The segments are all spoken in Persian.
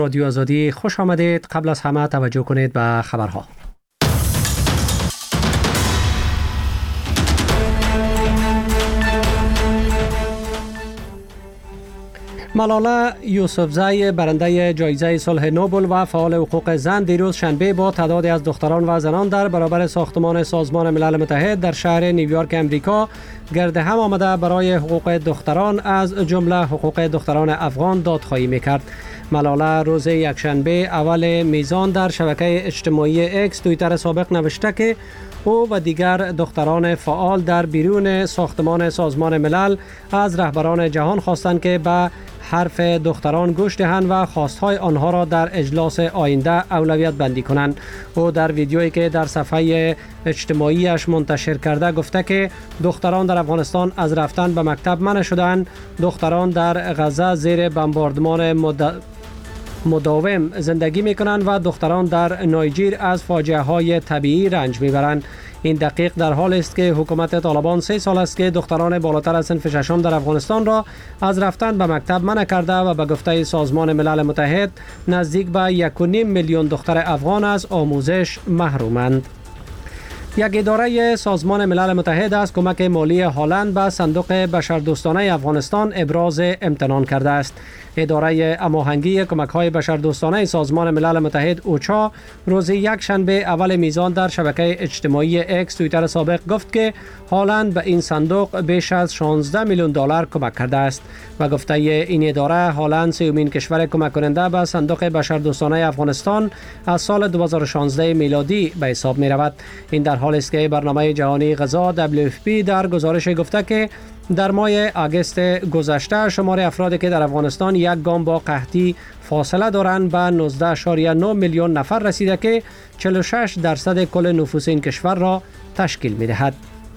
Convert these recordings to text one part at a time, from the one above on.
رادیو آزادی خوش آمدید. قبل از همه توجه کنید به خبرها. ملاله یوسفزی برنده جایزه صلح نوبل و فعال حقوق زن دیروز شنبه با تعدادی از دختران و زنان در برابر ساختمان سازمان ملل متحد در شهر نیویورک امریکا گرد هم آمده برای حقوق دختران از جمله حقوق دختران افغان دادخواهی میکرد. ملاله روز یکشنبه اول میزان در شبکه اجتماعی اکس توییتر سابق نوشته که او و دیگر دختران فعال در بیرون ساختمان سازمان ملل از رهبران جهان خواستند که به حرف دختران گوش دهند و خواستهای آنها را در اجلاس آینده اولویت بندی کنند. او در ویدیویی که در صفحه اجتماعیش منتشر کرده گفته که دختران در افغانستان از رفتن به مکتب منع شدند. دختران در غزه زیر بمباردمان مداوم زندگی می کنند و دختران در نایجیر از فاجعه های طبیعی رنج می برند. این دقیق در حال است که حکومت طالبان 3 سال است که دختران بالاتر از صنف ششم در افغانستان را از رفتن به مکتب منع کرده و به گفته سازمان ملل متحد نزدیک به 1.5 میلیون دختر افغان از آموزش محرومند. یک اداره سازمان ملل متحد از کمک مالی هلند به صندوق بشردوستانه افغانستان ابراز امتنان کرده است. اداره هماهنگی کمک‌های بشردوستانه سازمان ملل متحد اوچا روز یکشنبه اول میزان در شبکه اجتماعی اکس توییتر سابق گفت که هلند به این صندوق بیش از 16 میلیون دلار کمک کرده است و گفته این اداره هلند سومین کشور کمک کننده به صندوق بشردوستانه افغانستان از سال 2016 میلادی به حساب می رود. این در حالی است که برنامه جهانی غذا WFP در گزارش گفته که در ماه آگوست گذشته شمار افرادی که در افغانستان یک گام با قحطی فاصله دارند به 19.9 میلیون نفر رسیده که 46% کل نفوس این کشور را تشکیل می دهد.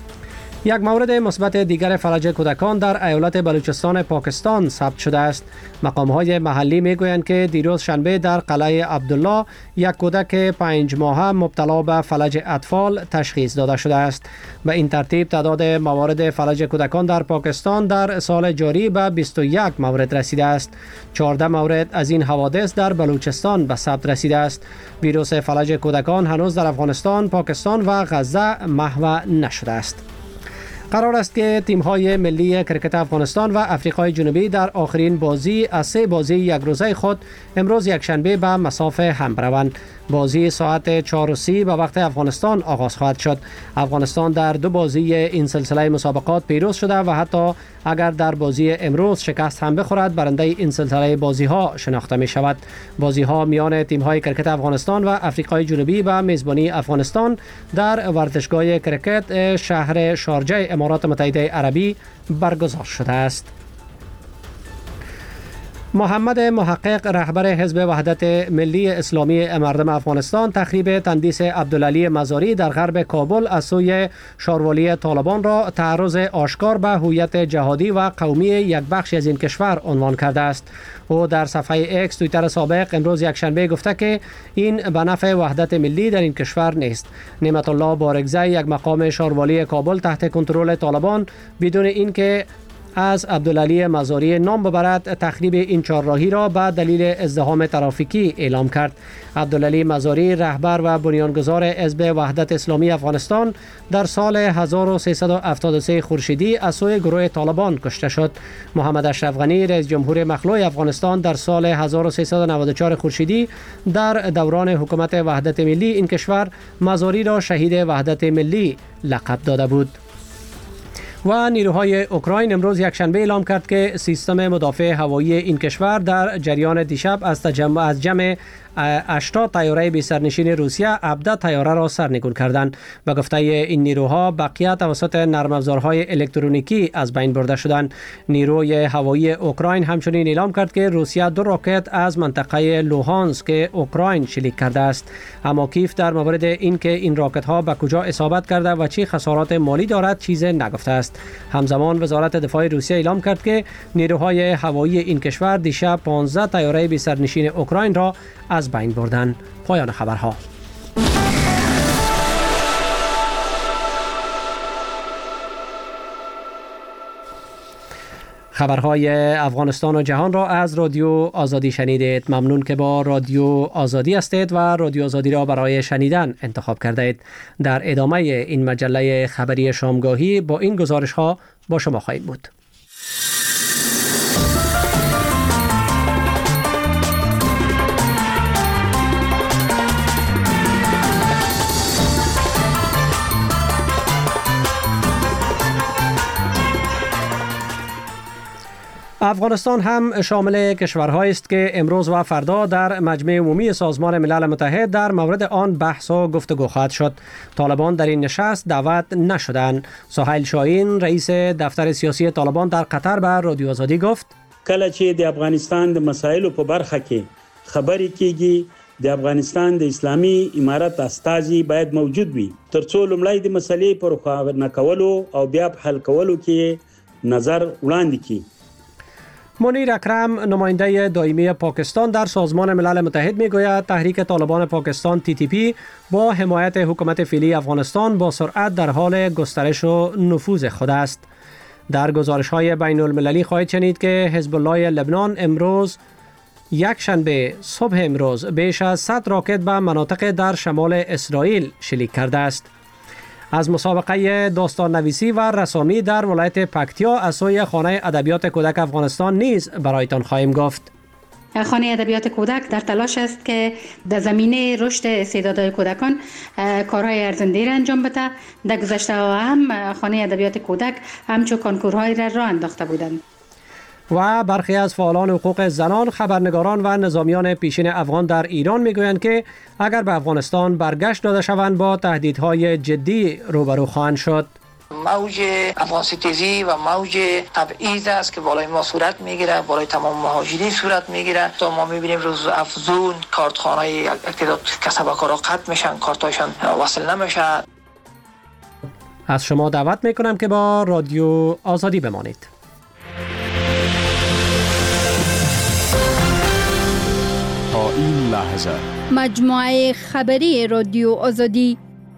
یک مورد مثبت دیگر فلج کودکان در ایالت بلوچستان پاکستان ثبت شده است. مقام‌های محلی می‌گویند که دیروز شنبه در قلعه عبدالله یک کودک 5 ماهه مبتلا به فلج اطفال تشخیص داده شده است. به این ترتیب تعداد موارد فلج کودکان در پاکستان در سال جاری به 21 مورد رسیده است. 14 مورد از این حوادث در بلوچستان به ثبت رسیده است. ویروس فلج کودکان هنوز در افغانستان، پاکستان و غزه محو نشده است. قرار است که تیم‌های ملی کرکت افغانستان و آفریقای جنوبی در آخرین بازی از 3 بازی یک روزه خود امروز یکشنبه به مسافه هم بروند. بازی ساعت 4:30 به وقت افغانستان آغاز خواهد شد. افغانستان در 2 بازی این سلسله مسابقات پیروز شده و حتی اگر در بازی امروز شکست هم بخورد برنده این سلسله بازی‌ها شناخته می شود. بازی‌ها میان تیم‌های کرکت افغانستان و آفریقای جنوبی به میزبانی افغانستان در ورزشگاه کرکت شهر شارجه امارات متحده عربی برگزار شده است. محمد محقق رهبر حزب وحدت ملی اسلامی مردم افغانستان تخریب تندیس عبدالعلی مزاری در غرب کابل از سوی شاروالی طالبان را تعرض آشکار به هویت جهادی و قومی یک بخش از این کشور عنوان کرده است. او در صفحه اکس توییتر سابق امروز یکشنبه گفته که این به نفع وحدت ملی در این کشور نیست. نعمت الله بارگزی یک مقام شاروالی کابل تحت کنترل طالبان بدون اینکه از عبدالعلی مزاری نام ببرد تخریب این چهارراهی را به دلیل ازدحام ترافیکی اعلام کرد. عبدالعلی مزاری رهبر و بنیانگذار حزب وحدت اسلامی افغانستان در سال 1373 خورشیدی از سوی گروه طالبان کشته شد. محمد اشرف غنی رئیس جمهور مخلوع افغانستان در سال 1394 خورشیدی در دوران حکومت وحدت ملی این کشور مزاری را شهید وحدت ملی لقب داده بود. و نیروهای اوکراین امروز یکشنبه اعلام کرد که سیستم مدافع هوایی این کشور در جریان دیشب از جمع 80 طیاره بی سرنشین روسیه 17 طیاره را سرنگون کردند و گفته این نیروها بقیه توسط نرم افزارهای الکترونیکی از بین برده شدند. نیروی هوایی اوکراین همچنین اعلام کرد که روسیه 2 راکت از منطقه لوهانسک اوکراین شلیک کرده است. اما کیف در مورد اینکه این راکت ها به کجا اصابت کرده و چه خسارات مالی دارد چیزی نگفته است. همزمان وزارت دفاع روسیه اعلام کرد که نیروهای هوایی این کشور دیشب 15 طیاره بی سرنشین اوکراین را از بین بردن. پایان خبرها. خبرهای افغانستان و جهان را از رادیو آزادی شنیدید. ممنون که با رادیو آزادی هستید و رادیو آزادی را برای شنیدن انتخاب کرده اید. در ادامه این مجله خبری شامگاهی با این گزارش ها با شما خواهیم بود. افغانستان هم شامل کشورهایی است که امروز و فردا در مجمع عمومی سازمان ملل متحد در مورد آن بحث و گفتگو خواهد شد. طالبان در این نشست دعوت نشدند. سهیل شاهین رئیس دفتر سیاسی طالبان در قطر به رادیو آزادی گفت: کله چې د افغانستان د مسایلو په برخه کې خبرې کیږي د افغانستان د اسلامي امارت استازي باید موجود وي ترڅو لومړی د مسلې پر خوا نه کولو او بیا په حل کولو کې نظر وړاندې کړي. منیر اکرم نماینده دائمی پاکستان در سازمان ملل متحد میگوید تحریک طالبان پاکستان TTP با حمایت حکومت فعلی افغانستان با سرعت در حال گسترش و نفوذ خود است. در گزارش‌های بین المللی خواهید شنید که حزب الله لبنان امروز یک شنبه صبح امروز بیش از 100 راکت به مناطق در شمال اسرائیل شلیک کرده است. از مسابقه داستان نویسی و رسامی در ولایت پکتیا از سوی خانه ادبیات کودک افغانستان نیز برایتان خواهیم گفت. خانه ادبیات کودک در تلاش است که در زمینه رشد استعدادهای کودکان کارهای ارزنده را انجام بده. در گذشته هم خانه ادبیات کودک همچون کنکورهای را انداخته بودند. و برخی از فعالان حقوق زنان، خبرنگاران و نظامیان پیشین افغان در ایران میگویند که اگر به افغانستان برگشت داده شوند با تهدیدهای جدی روبرو خواهند شد. موج افغانستیزی و موج تبعیض است که بالای ما صورت میگیره، بالای تمام مهاجرین صورت میگیره. تا ما میبینیم روز افزون کارتخانه‌های تعداد کسب و کارها قطع میشن، کارتاشون وصل نمیشه. از شما دعوت میکنم که با رادیو آزادی بمانید. تا این لحظه مجموعه خبری رادیو آزادی.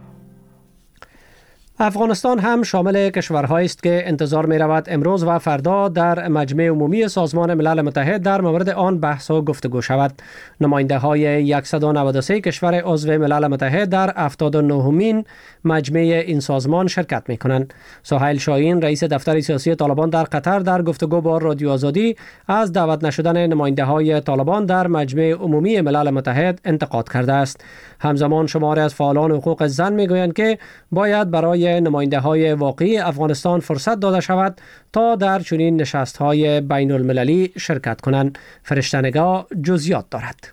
افغانستان هم شامل کشورهایی است که انتظار می رود امروز و فردا در مجمع عمومی سازمان ملل متحد در مورد آن بحث و گفتگو شود. نماینده های 193 کشور عضو ملل متحد در 79مین مجمع این سازمان شرکت می کنند. سهیل شاهین رئیس دفتر سیاسی طالبان در قطر در گفتگو با رادیو آزادی از دعوت نشدن نماینده های طالبان در مجمع عمومی ملل متحد انتقاد کرده است. همزمان شماری از فعالان حقوق زن می گویند که باید برای نماینده های واقعی افغانستان فرصت داده شود تا در چنین نشست های بین المللی شرکت کنند. فرشته‌نگار جزئیات دارد.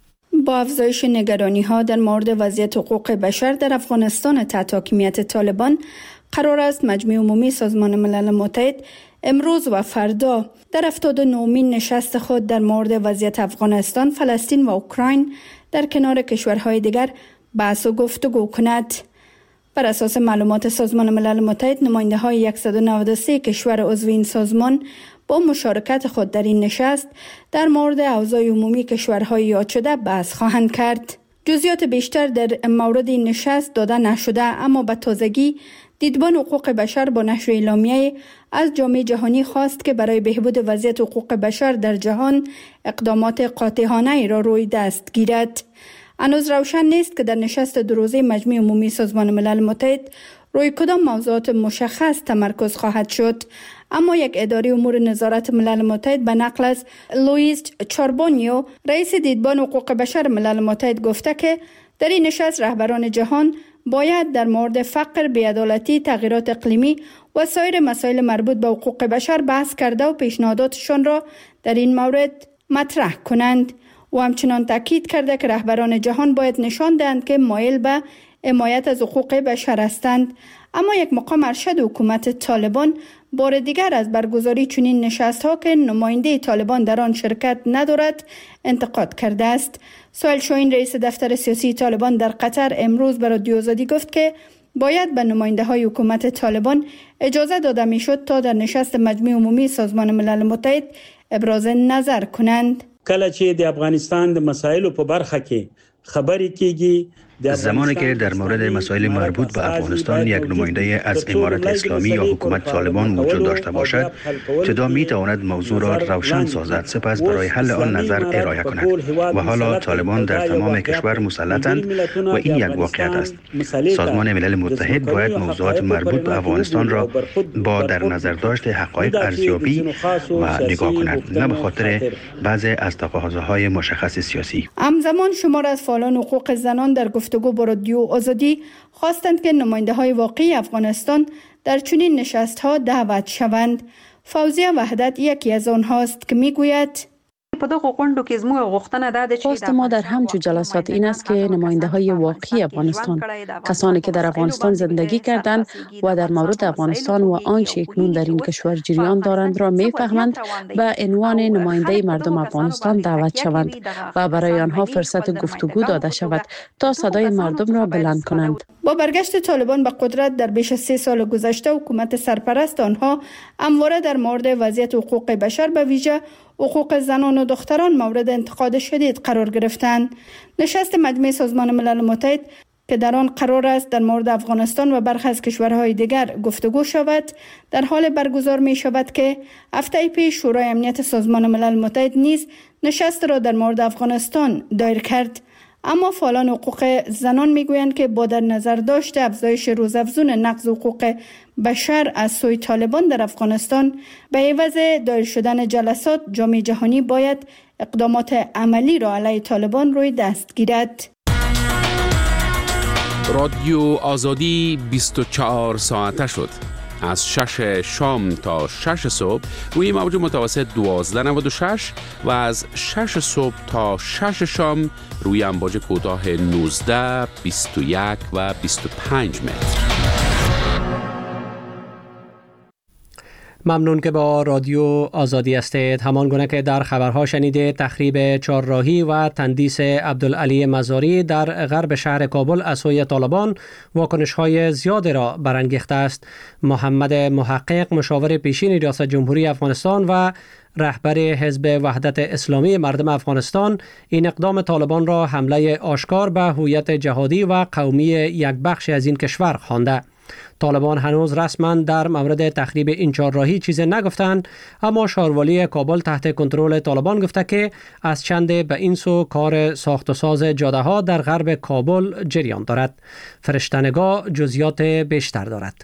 با افزایش نگرانی ها در مورد وضعیت حقوق بشر در افغانستان تحت حاکمیت طالبان، قرار است مجمع عمومی سازمان ملل متحد امروز و فردا در 79مین نشست خود در مورد وضعیت افغانستان، فلسطین و اوکراین در کنار کشورهای دیگر بحث و گفتگو کند. بر اساس معلومات سازمان ملل متحد، نماینده های 193 کشور عضو این سازمان با مشارکت خود در این نشست در مورد اوضاع عمومی کشورهای یاد شده بحث خواهند کرد. جزئیات بیشتر در مورد این نشست داده نشده، اما به تازگی دیدبان حقوق بشر با نشر اعلامیه از جامعه جهانی خواست که برای بهبود وضعیت حقوق بشر در جهان اقدامات قاطعانه را روی دست گیرد. هنوز روشن نیست که در نشست دو روزه مجمع عمومی سازمان ملل متحد روی کدام موضوعات مشخص تمرکز خواهد شد، اما یک اداره امور نظارت ملل متحد به نقل از لوئیس چاربونیو رئیس دیدبان حقوق بشر ملل متحد گفته که در این نشست رهبران جهان باید در مورد فقر، بی‌عدالتی، تغییرات اقلیمی و سایر مسائل مربوط به حقوق بشر بحث کرده و پیشنهاداتشان را در این مورد مطرح کنند. و همچنان تاکید کرده که رهبران جهان باید نشان دهند که مایل به حمایت از حقوق بشر هستند. اما یک مقام ارشد حکومت طالبان بار دیگر از برگزاری چنین نشست‌ها که نماینده طالبان در آن شرکت ندارد انتقاد کرده است. سهیل شاهین رئیس دفتر سیاسی طالبان در قطر امروز به رادیو آزادی گفت که باید به نماینده‌های حکومت طالبان اجازه داده میشد تا در نشست مجمع عمومی سازمان ملل متحد ابراز نظر کنند. کله چې د افغانستان د مسایلو په برخه کې خبری کیږي زمانی که در مورد مسائل مربوط به افغانستان یک نماینده از امارت اسلامی یا حکومت طالبان وجود داشته باشد، تدا می تواند موضوع را روشن سازد، سپس برای حل آن نظر ارائه کند. و حالا طالبان در تمام کشور مسلطند و این یک واقعیت است. سازمان ملل متحد باید موضوعات مربوط به افغانستان را با در نظر داشت حقایق ارزیابی و نگاه کند، نه به خاطر بعضی از تقاضاهای مشخص سیاسی. همزمان شمار از فعالان حقوق زنان در گفتگو با رادیو آزادی خواستند که نماینده های واقعی افغانستان در چنین نشست ها دعوت شوند. فوزیه وحدت یکی از آنهاست که میگوید خواست ما در همچو جلسات این است که نماینده های واقعی افغانستان، کسانی که در افغانستان زندگی کردند و در مورد افغانستان و آنچه اکنون در این کشور جریان دارند را میفهمند، به عنوان نماینده مردم افغانستان دعوت شوند و برای آنها فرصت گفتگو داده شود تا صدای مردم را بلند کنند. با برگشت طالبان به قدرت در بیش از 3 سال گذشته، حکومت سرپرست آنها همواره در مورد وضعیت حقوق بشر به ویژه حقوق زنان و دختران مورد انتقاد شدید قرار گرفتند. نشست مجمع سازمان ملل متحد که در آن قرار است در مورد افغانستان و برخی از کشورهای دیگر گفتگو شود، در حال برگزار می شود که هفته پیش شورای امنیت سازمان ملل متحد نیز نشست را در مورد افغانستان دایر کرد. اما فعالان حقوق زنان میگویند که با در نظر داشت افزایش روزافزون نقض حقوق بشر از سوی طالبان در افغانستان، به عوض دایر شدن جلسات جامعه جهانی باید اقدامات عملی را علیه طالبان روی دست گیرد. رادیو آزادی 24 ساعته شد. از 6 شام تا 6 صبح روی موج متوسط 1296 و از 6 صبح تا 6 شام روی امواج کوتاه 19، 21 و 25 متر. ممنون که با رادیو آزادی هستید. همان گونه که در خبرها شنیده، تخریب چهارراهی و تندیس عبدالعلی مزاری در غرب شهر کابل از سوی طالبان واکنش‌های زیاد را برانگیخته است. محمد محقق، مشاور پیشین ریاست جمهوری افغانستان و رهبر حزب وحدت اسلامی مردم افغانستان، این اقدام طالبان را حمله آشکار به هویت جهادی و قومی یک بخش از این کشور خوانده. طالبان هنوز رسما در مورد تخریب این چهارراهی چیزی نگفتند، اما شاروالی کابل تحت کنترل طالبان گفته که از چند به این سو کار ساخت و ساز جاده ها در غرب کابل جریان دارد. فرشته‌نگاه جزئیات بیشتر دارد.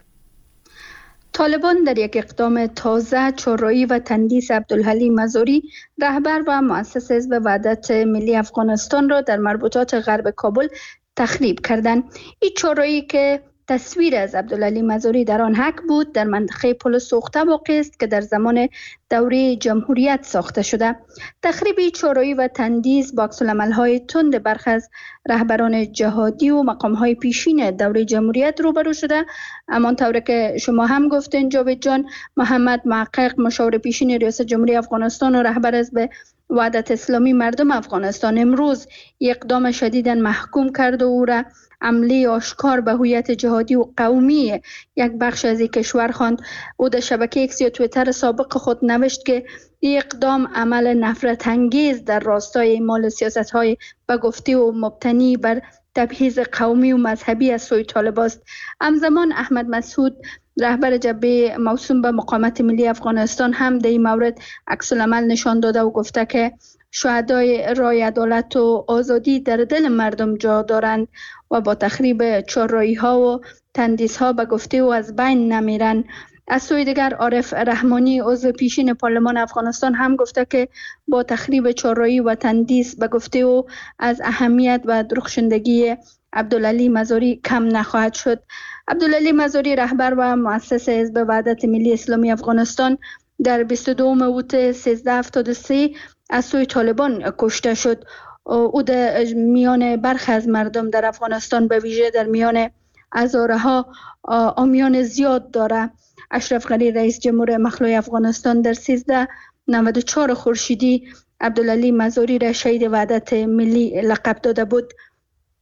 طالبان در یک اقدام تازه چهارراهی و تندیس عبدالعلی مزاری، رهبر و مؤسس حزب وحدت ملی افغانستان را در مربوطات غرب کابل تخریب کردند. این چهارراهی که تصویر از عبدالعلی مزاری در آن حک بود، در منطقه پل سوخته واقع است که در زمان دوره جمهوریت ساخته شده. تخریب چهارراهی و تندیس با عکس‌العمل‌های تند برخی از رهبران جهادی و مقام‌های پیشین دوره جمهوریت روبرو شده. همانطور که شما هم گفتین جاوید جان، محمد محقق، مشاور پیشین ریاست جمهوری افغانستان و رهبر حزب وحدت اسلامی مردم افغانستان، امروز اقدام شدیداً محکوم کرد و او را حمله آشکار به هویت جهادی و قومی یک بخش از این کشور خواند. او در شبکه ایکس یا توییتر سابق خود نوشت که این اقدام عمل نفرت انگیز در راستای اعمال سیاست‌های به گفته و مبتنی بر تبعیض قومی و مذهبی از سوی طالبان است. همزمان احمد مسعود، رهبر جبهه موسوم به مقاومت ملی افغانستان، هم در این مورد عکس‌العمل نشان داده و گفته که شهدای رای عدالت و آزادی در دل مردم جا دارند و با تخریب چهارراهی‌ها و تندیس‌ها به گفته او از بین نمیرند. از سوی دیگر عارف رحمانی، عضو پیشین پارلمان افغانستان، هم گفته که با تخریب چهارراهی و تندیس به گفته او از اهمیت و درخشندگی عبدالعلی مزاری کم نخواهد شد. عبدالعلی مزاری، رهبر و مؤسس حزب وحدت ملی اسلامی افغانستان، در 22 اوت 1373 از سوی طالبان کشته شد. او در میان برخی از مردم در افغانستان، به ویژه در میان هزارها آمیان زیاد داره. اشرف غنی، رئیس جمهور مخلوع افغانستان، در 1394 خورشیدی عبدالعلی مزاری را شهید وحدت ملی لقب داده بود.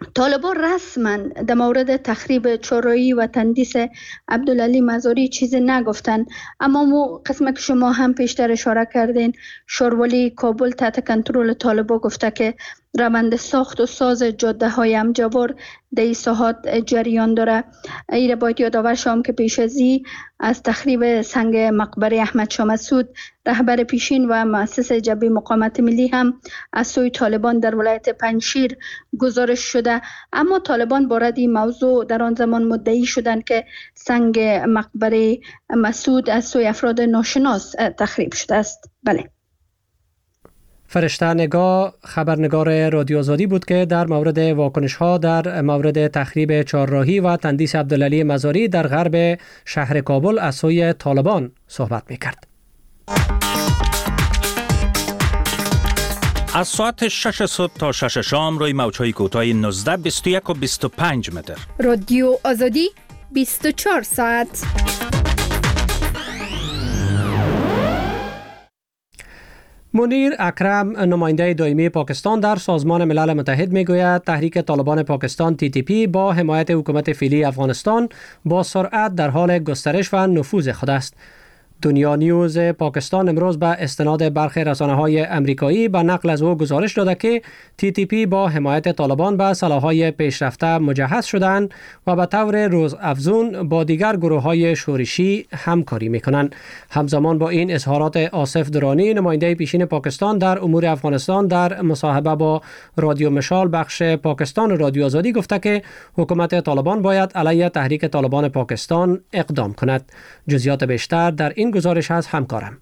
طالبان رسما در مورد تخریب چهارراهی و تندیس عبدالعلی مزاری چیزی نگفتن، اما مو قسمت که شما هم پیشتر اشاره کردین، شورولی کابل تحت کنترل طالبان گفته که روند ساخت و ساز جاده های امجوار در این ساحات جریان داره. ایره باید یادآور شوم که پیش از تخریب سنگ مقبره احمد شاه مسعود، رهبر پیشین و مؤسس جبهه مقاومت ملی هم از سوی طالبان در ولایت پنجشیر گزارش شده، اما طالبان بارد این موضوع در آن زمان مدعی شدند که سنگ مقبره مسعود از سوی افراد ناشناس تخریب شده است. بله. فرشته نگاه خبرنگار رادیو آزادی بود که در مورد واکنش ها در مورد تخریب چهارراهی و تندیس عبدالعلی مزاری در غرب شهر کابل از سوی طالبان صحبت می‌کرد. از ساعت 6 صبح تا 6 شام روی موج‌های کوتاه 19 21 و 25 متر. رادیو آزادی 24 ساعت. منیر اکرم نماینده دائمی پاکستان در سازمان ملل متحد میگوید تحریک طالبان پاکستان TTP با حمایت حکومت فعلی افغانستان با سرعت در حال گسترش و نفوذ خود است. دنیا نیوز پاکستان امروز به استناد برخی رسانه‌های امریکایی به نقل از او گزارش داده که TTP با حمایت طالبان به سلاح‌های پیشرفته مجهز شدند و به طور روزافزون با دیگر گروه‌های شورشی همکاری می‌کنند. همزمان با این اظهارات آصف درانی نماینده پیشین پاکستان در امور افغانستان در مصاحبه با رادیو مشال بخش پاکستان رادیو آزادی گفته که حکومت طالبان باید علیه تحریک طالبان پاکستان اقدام کند. جزئیات بیشتر در این گزارش از همکارم.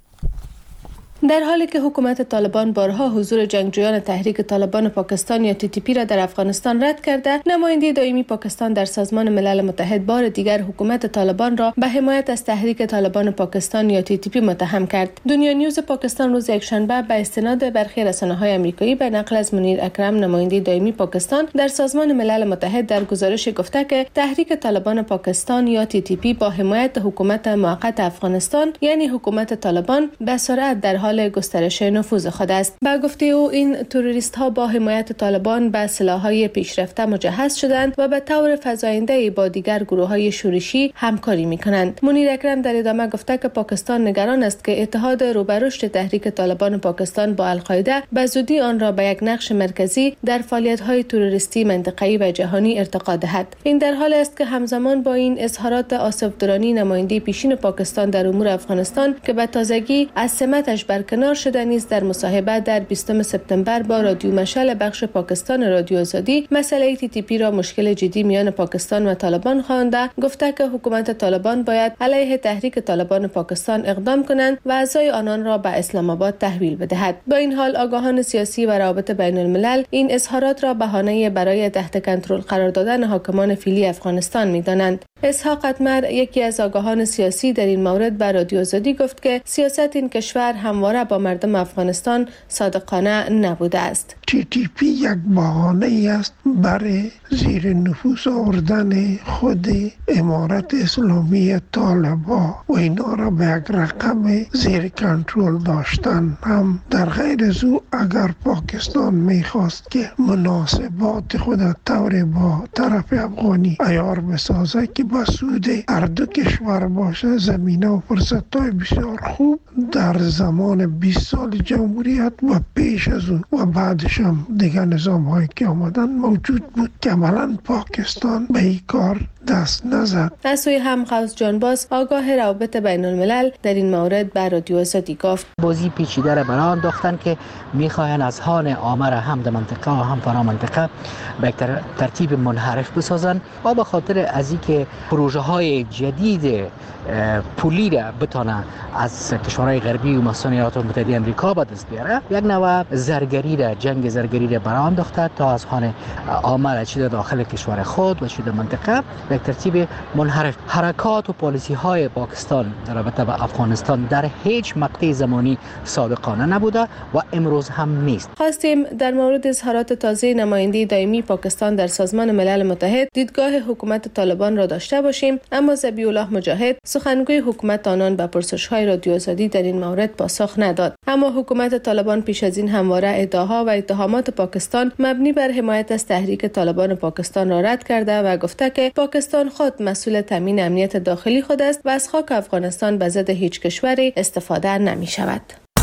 در حالی که حکومت طالبان بارها حضور جنگجویان تحریک طالبان پاکستان یا TTP را در افغانستان رد کرده، نماینده دائمی پاکستان در سازمان ملل متحد بار دیگر حکومت طالبان را به حمایت از تحریک طالبان پاکستان یا TTP متهم کرد. دنیا نیوز پاکستان روز یکشنبه به استناد برخی رسانه‌های آمریکایی به نقل از منیر اکرم نماینده دائمی پاکستان در سازمان ملل متحد در گزارش گفته که تحریک طالبان پاکستان یا TTP با حمایت حکومت موقت افغانستان یعنی حکومت طالبان به سرعت در حال گسترش نفوذ خود است. با گفته او این تروریست ها با حمایت طالبان به سلاح‌های پیشرفته مجهز شدند و به طور فزاینده با دیگر گروه‌های شورشی همکاری می‌کنند. منیر اکرم در ادامه گفته که پاکستان نگران است که اتحاد رو به رشد تحریک طالبان پاکستان با القاعده به زودی آن را به یک نقش مرکزی در فعالیت‌های تروریستی منطقه‌ای و جهانی ارتقا دهد. این در حالی است که همزمان با این اظهارات آصف درانی نماینده پیشین پاکستان در امور افغانستان که به تازگی از سمتش برکنار شده نیز در مصاحبه در 20 سپتامبر با رادیو مشال بخش پاکستان رادیو آزادی مسئله TTP را مشکل جدی میان پاکستان و طالبان خوانده، گفته که حکومت طالبان باید علیه تحریک طالبان پاکستان اقدام کنند و اعضای آنان را به اسلام آباد تحویل بدهد. با این حال آگاهان سیاسی و روابط بین الملل این اظهارات را بهانه برای تحت کنترل قرار دادن حاکمان فعلی افغانستان می‌دانند. اسحاق اتمر یکی از آگاهان سیاسی در این مورد به رادیو آزادی گفت که سیاست این کشور همواره با مردم افغانستان صادقانه نبوده است. TTP یک بهانه است برای زیر نفوذ آوردن خود امارت اسلامی طالبان و اینا را به یک رقم زیر کنترل داشتن. هم در غیر از او اگر پاکستان میخواست که مناسبات خود طور با طرف افغانی عیار بسازه که با سود هر دو کشور باشه، زمینه و فرصت‌های بسیار خوب در زمان 20 سال جمهوریت و پیش از اون و بعدش هم دیگر نظام‌هایی که آمدن موجود بود که عملاً پاکستان به این کار دست نزد. از سوی هم غوث جانباز آگاه روابط بین الملل در این مورد به رادیو آزادی گفت بازی پیچیده را برای انداختن که میخواین از هان آمر هم در منطقه و هم فرا منطقه به ترتیب منحرف بسازن و به خاطر از اینکه پروژه های جدید پولی را بتونه از کشورهای غربی و مثلا ایالات متحده آمریکا به دست بیاره، یک نوع زرگری را جنگ زرگری را برای انداخته تا از هان آمر چه داخل کشور خود و چه در منطقه به ترتیب منحرف. حرکات و پالیسی های پاکستان در رابطه با افغانستان در هیچ مقطع زمانی صادقانه نبوده و امروز هم نیست. خواستیم در مورد اظهارات تازه نماینده دائمی پاکستان در سازمان ملل متحد دیدگاه حکومت طالبان را داشته باشیم، اما ذبیح الله مجاهد سخنگوی حکومت آنان به پرسش‌های رادیو آزادی در این مورد پاسخ نداد. اما حکومت طالبان پیش از این همواره ادعاها و اتهامات پاکستان مبنی بر حمایت از تحریک طالبان پاکستان را رد کرده و گفته که پاکستان خود مسئول تامین امنیت داخلی خود است و از خاک افغانستان به ضد هیچ کشوری استفاده نمی شود.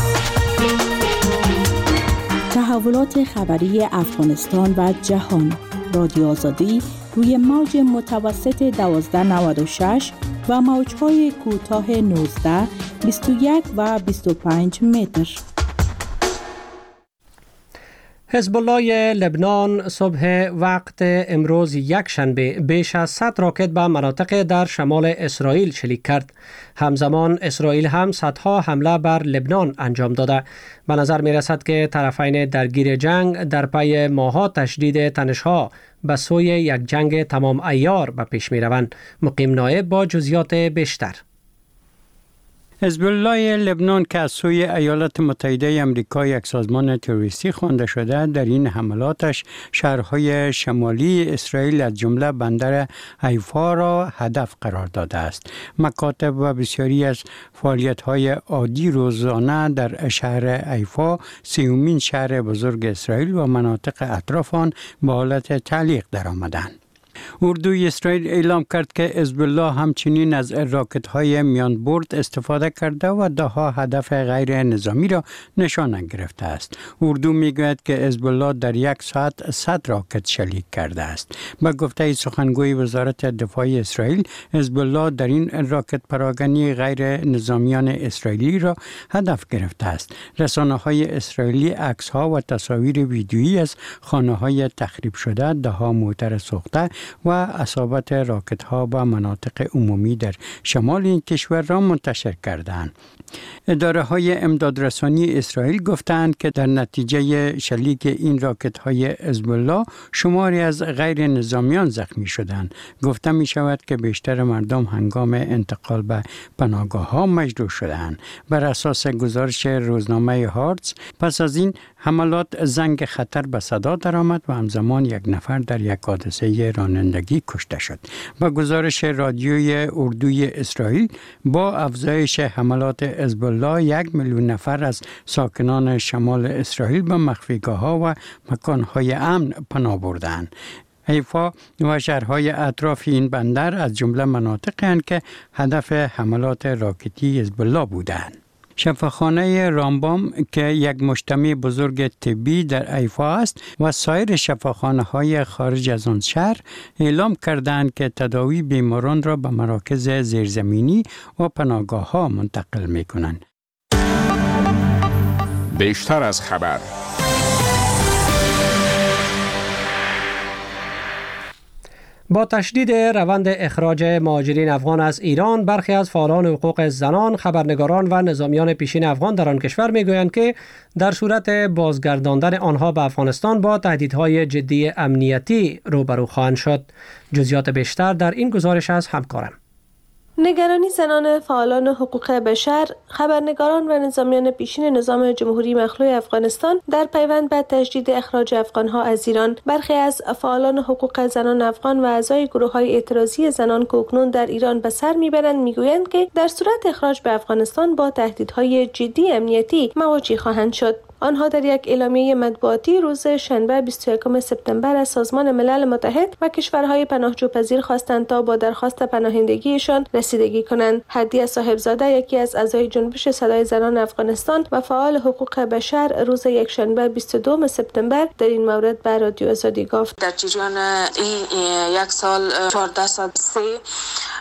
تحولات خبری افغانستان و جهان. رادیو آزادی روی موج متوسط 1296 و موج‌های کوتاه 19، 21 و 25 متر. حزب الله لبنان صبح وقت امروز یک شنبه بیش از 100 راکت به مناطق در شمال اسرائیل شلیک کرد. همزمان اسرائیل هم صدها حمله بر لبنان انجام داده. به نظر می رسد که طرفین درگیر جنگ در پی ماه‌ها تشدید تنش‌ها به سوی یک جنگ تمام عیار به پیش می روند. مقیم نایب با جزئیات بیشتر. حزب الله لبنان که از سوی ایالات متحده آمریکا یک سازمان تروریستی خوانده شده، در این حملاتش شهرهای شمالی اسرائیل از جمله بندر حیفا را هدف قرار داده است. مکاتب و بسیاری از فعالیت‌های عادی روزانه در شهر حیفا، سومین شهر بزرگ اسرائیل و مناطق اطراف آن، به حالت تعلیق درآمدند. اردوی اسرائیل اعلام کرد که حزب الله همچنین از راکت‌های میان برد استفاده کرده و ده‌ها هدف غیر نظامی را نشانه گرفته است. اردو میگوید که حزب الله در یک ساعت 100 راکت شلیک کرده است. به گفته سخنگوی وزارت دفاع اسرائیل، حزب الله در این راکت پراکنی غیر نظامیان اسرائیلی را هدف گرفته است. رسانه‌های اسرائیلی عکس‌ها و تصاویر ویدیویی از خانه‌های تخریب شده، ده‌ها موتر سوخته و اصابت راکت ها به مناطق عمومی در شمال این کشور را منتشر کردند. اداره های امدادرسانی اسرائیل گفتند که در نتیجه شلیک این راکت های حزب الله شماری از غیر نظامیان زخمی شدند. گفته می شود که بیشتر مردم هنگام انتقال به پناهگاه ها مجروح شدند. بر اساس گزارش روزنامه هارتز، پس از این حملات زنگ خطر به صدا درآمد و همزمان یک نفر در یک حادثه رانندگی کشته شد. با گزارش رادیوی اردوی اسرائیل، با افزایش حملات حزب الله 1 میلیون نفر از ساکنان شمال اسرائیل به مخفیگاه‌ها و مکان‌های امن پناه بردند. حیفا و شهرهای اطراف این بندر از جمله مناطقی هستند که هدف حملات راکتی حزب الله بودند. شفاخانه رامبام که یک مجتمع بزرگ طبی در حیفا است و سایر شفاخانه‌های خارج از آن شهر اعلام کردند که تداوی بیماران را به مراکز زیرزمینی و پناهگاه‌ها منتقل می‌کنند. بیشتر از خبر. با تشدید روند اخراج مهاجرین افغان از ایران، برخی از فعالان حقوق زنان، خبرنگاران و نظامیان پیشین افغان در آن کشور میگویند که در صورت بازگرداندن آنها به افغانستان با تهدیدهای جدی امنیتی روبرو خواهند شد. جزئیات بیشتر در این گزارش از همکارم. نگرانی زنان فعالان حقوق بشر، خبرنگاران و نظامیان پیشین نظام جمهوری مخلوع افغانستان در پیوند به تجدید اخراج افغانها از ایران. برخی از فعالان حقوق زنان افغان و اعضای گروه‌های اعتراضی زنان که اکنون در ایران به سر میبرند میگویند که در صورت اخراج به افغانستان با تهدیدهای جدی امنیتی مواجه خواهند شد. آنها در یک اعلامیه مطبوعاتی روز شنبه 21 سپتامبر از سازمان ملل متحد و کشورهای پناهجوپذیر خواستند تا با درخواست پناهندگیشان رسیدگی کنند. هدیه صاحبزاده، یکی از اعضای جنبش صدای زنان افغانستان و فعال حقوق بشر، روز یک شنبه 22 سپتامبر در این مورد به رادیو آزادی گفت: در جریان این یک سال 1403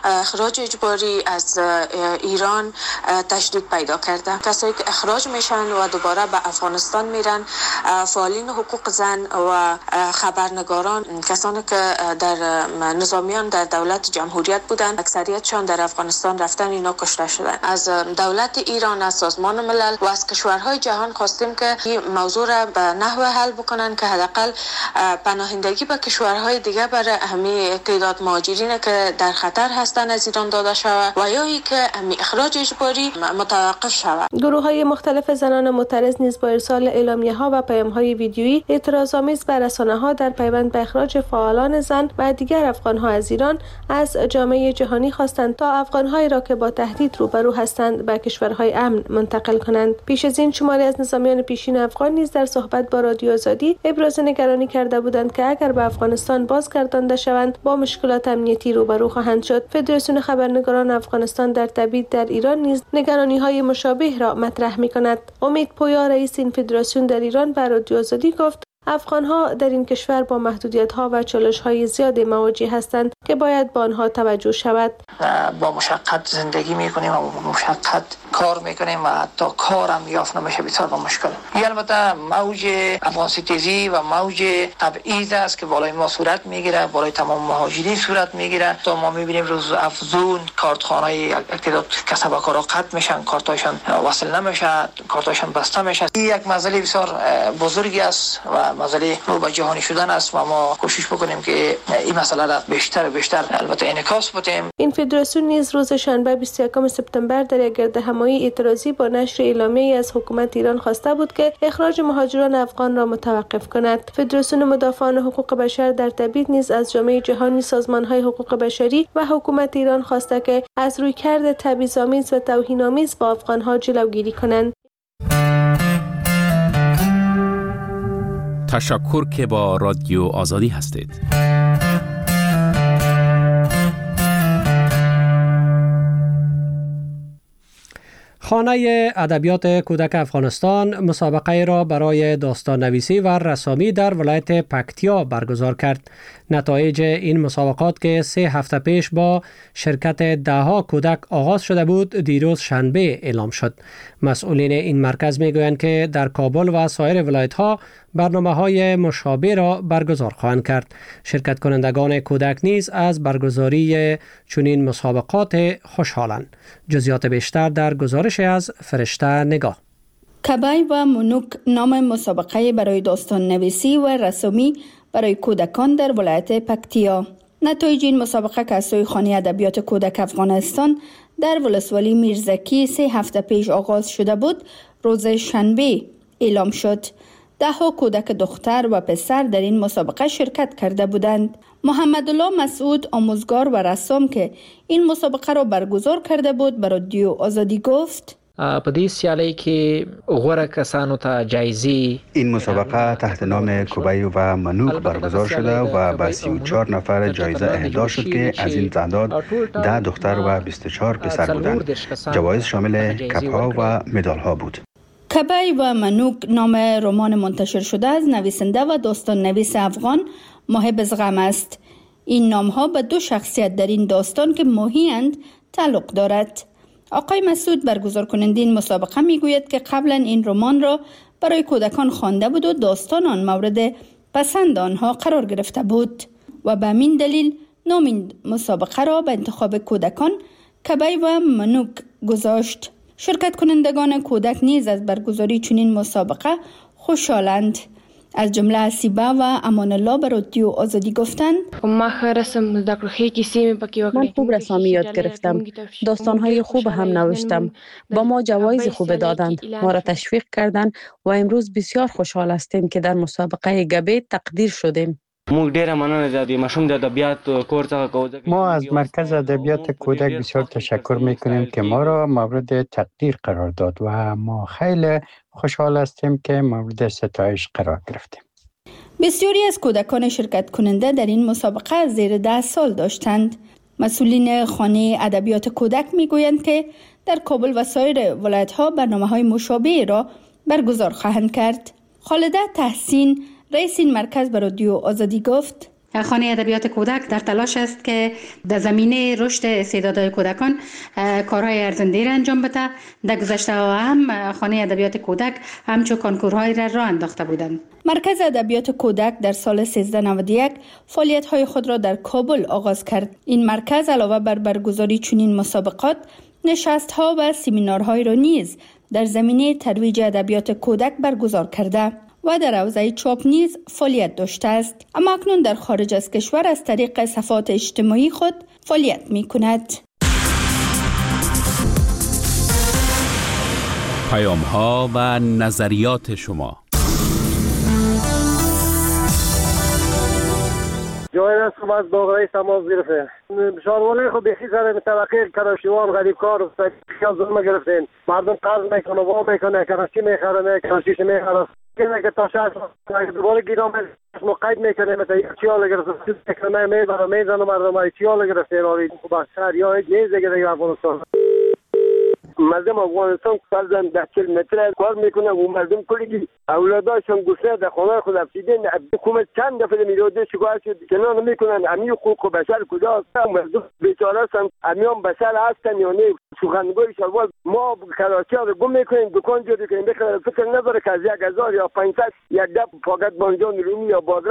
اخراج اجباری از ایران تشدید پیدا کرده. کسایی که اخراج میشن و دوباره به افغانستان میرن، فعالین حقوق زن و خبرنگاران، کسانی که در نظامیان در دولت جمهوریت بودن، اکثریتشان در افغانستان رفتن، اینا کشته شدن. از دولت ایران، از سازمان ملل و از کشورهای جهان خواستیم که این موضوع را به نحو حل بکنن که حداقل پناهندگی به کشورهای دیگه برای همه تعداد مهاجرین که در خطر هستند از ایران داده شود و یا ای که اخراج اجباری متوقف شود. گروه‌های مختلف زنان معترض نیز با ارسال اعلامیه‌ها و پیام‌های ویدیویی اعتراض‌آمیز بر رسانه‌ها در پیوند به اخراج فعالان زن و دیگر افغان‌ها از ایران از جامعه جهانی خواستند تا افغان‌هایی را که با تهدید روبرو هستند به کشورهای امن منتقل کنند. پیش از این شماری از نظامیان پیشین افغان نیز در صحبت با رادیو آزادی ابراز نگرانی کرده بودند که اگر به افغانستان بازگردانده شوند با مشکلات امنیتی روبرو خواهند شد. فدراسیون خبرنگاران افغانستان در تبعید در ایران نیز نگرانی‌های مشابه را مطرح می‌کند. امید پویا رئیس این فدراسیون در ایران به رادیو آزادی گفت افغان‌ها در این کشور با محدودیت‌ها و چالش‌های زیادی مواجه هستند که باید به آنها توجه شود. با مشقت زندگی می‌کنیم و با مشقت کار می‌کنیم و حتی کارم یافت نمیشه، بسیار با مشکل. این البته موج افغانستیزی و موج تبعیض است که بالای ما صورت می‌گیره، بالای تمام مهاجرین صورت می‌گیره. تا ما می‌بینیم روز افزون کارتخانه‌های تعداد کسب‌وکارا قطع میشن، کارتاشون وصل نمیشه، کارتاشون بسته میشه. این یک مسئله بسیار بزرگی است و مسئله رو به جهانی شدن است و ما کوشش بکنیم که این مسئله را بیشتر و بیشتر البته انعکاس بدیم. این فدراسیون نیز روز شنبه 21 سپتامبر در یک گردهمایی اعتراضی با نشر اعلامیه‌ای از حکومت ایران خواسته بود که اخراج مهاجران افغان را متوقف کند. فدراسیون مدافعان حقوق بشر در تبعید نیز از جامعه جهانی، سازمان‌های حقوق بشری و حکومت ایران خواسته که از رویکرد تبعیض‌آمیز و توهین‌آمیز با افغان‌ها جلوگیری کنند. تشکر که با رادیو آزادی هستید. خانه ادبیات کودک افغانستان مسابقه را برای داستان نویسی و رسامی در ولایت پکتیا برگزار کرد. نتایج این مسابقات که 3 هفته پیش با شرکت ده‌ها کودک آغاز شده بود، دیروز شنبه اعلام شد. مسئولین این مرکز میگویند که در کابل و سایر ولایت‌ها برنامه‌های مشابه را برگزار خواهند کرد. شرکت کنندگان کودک نیز از برگزاری چنین مسابقات خوشحالند. جزئیات بیشتر در گزارش از فرشته نگاه. کبای و منوک نام مسابقه برای داستان نویسی و رسامی برای کودکان در ولایت پکتیا. نتایج این مسابقه که از سوی خانه ادبیات کودک افغانستان در ولسوالی میرزکی 3 هفته پیش آغاز شده بود، روز شنبه اعلام شد. 10 کودک دختر و پسر در این مسابقه شرکت کرده بودند. محمدالله مسعود، آموزگار و رسام که این مسابقه را برگزار کرده بود، به رادیو آزادی گفت په دې سیالۍ کې غوره کسانو ته جایزې. این مسابقه تحت نام کوبای و منوک برگزار شده و به 34 نفر جایزه اهدا شد که از این تعداد 10 دختر و 24 پسر بودند. جوایز شامل کپ‌ها و مدال‌ها بود. کبای و منوک نام رمان منتشر شده از نویسنده و داستان نویس افغان محب زغم است. این نام‌ها به 2 شخصیت در این داستان که ماهی‌اند تعلق دارد. آقای مسعود، برگزار کننده این مسابقه، میگوید که قبلا این رمان را برای کودکان خوانده بود و داستان آن مورد پسند آنها قرار گرفته بود و به همین دلیل نام این مسابقه را به انتخاب کودکان کبای و منوک گذاشت. شرکت کنندگان کودک نیز از برگزاری چنین مسابقه خوشحالند. از جمله اسیبه و امان الله به رادیو آزادی گفتند من خوب رسامی یاد گرفتم، داستانهای خوب هم نوشتم، با ما جوایز خوب دادند، ما را تشویق کردند و امروز بسیار خوشحال هستیم که در مسابقه گبه تقدیر شدیم. ما از مرکز ادبیات کودک بسیار تشکر میکنیم که ما را مورد تقدیر قرار داد و ما خیلی خوشحال هستیم که مورد ستایش قرار گرفتیم. بسیاری از کودکان شرکت کننده در این مسابقه زیر 10 سال داشتند. مسئولین خانه ادبیات کودک میگویند که در کابل و سایر ولایت‌ها برنامه‌های مشابه را برگزار خواهند کرد. خالده تحسین، رئیس این مرکز، به رادیو آزادی گفت خانه ادبیات کودک در تلاش است که در زمینه رشد استعدادهای کودکان کارهای ارزنده را انجام بده. در گذشته هم خانه ادبیات کودک همچون کنکورهای را انداخته بودند. مرکز ادبیات کودک در سال 1391 فعالیت‌های خود را در کابل آغاز کرد. این مرکز علاوه بر برگزاری چنین مسابقات، نشست‌ها و سمینارهای را نیز در زمینه ترویج ادبیات کودک برگزار کرده و در حوزه چاپ نیز فعالیت داشته است. اما اکنون در خارج از کشور از طریق صفحات اجتماعی خود فعالیت می‌کند. پیام‌ها و نظریات شما. جای است که از دوغرای تماس گرفته شاروانه خود بخی سر متوقع کراشیوان غریب کار و خیال ظلم گرفتین. مردم قرض میکنه و میکنه کراشی میخره کراشیش میخره که تا شهر دوباره گیرام مقید میکنه مثلا یک چیال گرفته میکنه میزنه مردم های چیال گرفته با شهر یا یک نیز دیگه افغانستان. مردم افغانستان فرزند ده 40 متر کار میکنه و مردم کلی اولاداشون گسله در خانه خود افسیدن. حکومت چند دفعه میروده شکایت شد که نه نمیکنن. امی حقوق بشر کجاست؟ مردم بیچاره هستن، امیان بشر هستن یا نه؟ سخنگوی شلوار ما کراچی رو گم میکنیم، دکان جوری کنیم، فکر نداره که از 1000 یا 500 یک دب فقط بانجان رومی یا بادر